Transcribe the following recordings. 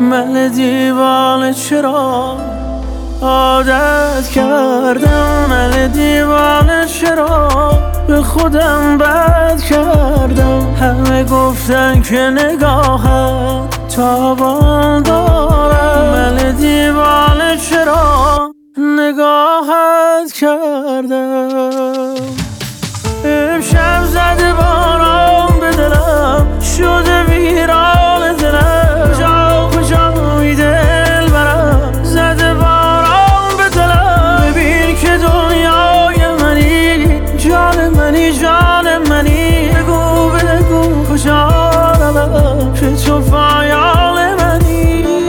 من دیوانه چرا عادت کردم، من دیوانه چرا به خودم بد کردم. همه گفتن که نگاهت تابان دارم، من دیوانه چرا نگاهت کردم. امشب زده باران به دلم، شده ویران دلم، کجا کجا می دل برم. زده باران به دلم، ببین که دنیای منی، جان منی، جان منی. بگو بگو کجا روم که تو فایال منی.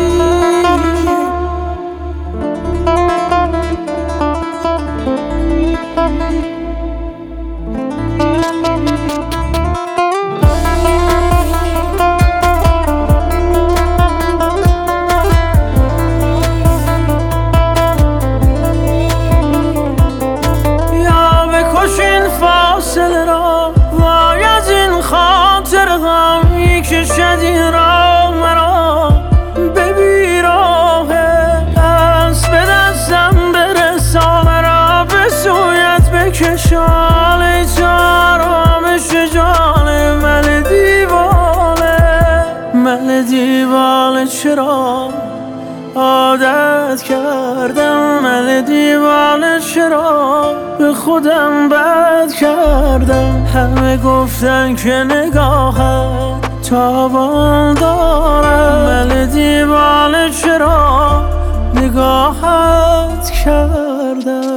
فاصله را وای از این خاطر غمی کشدی را مرا به بیراه دست به دستم برسان را به سویت بکشان. ای تو آرامش جان من دیوانه، من دیوانه چرا عادت کردم، من دیوانه چرا به خودم بد کردم. همه گفتن که نگاهت تابان دارم، من دیوانه چرا نگاهت کردم.